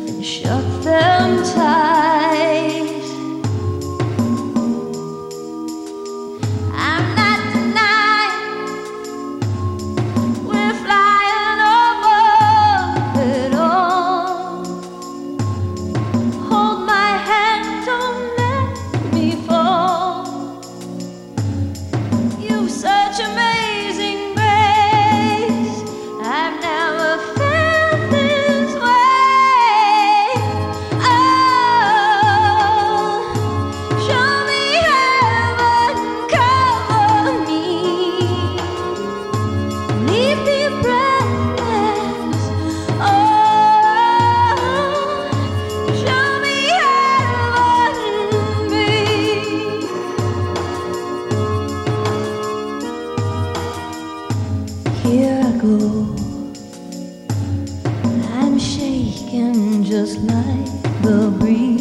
and shut them tight. I'm not denying we're flying above it all. Hold my hand, don't let me fall. You've such amazing grace, I've never felt this way. Oh, show me heaven, cover me, leave me breathless. Oh, show me heaven, babe. Here I go, I'm shaking just like the breeze.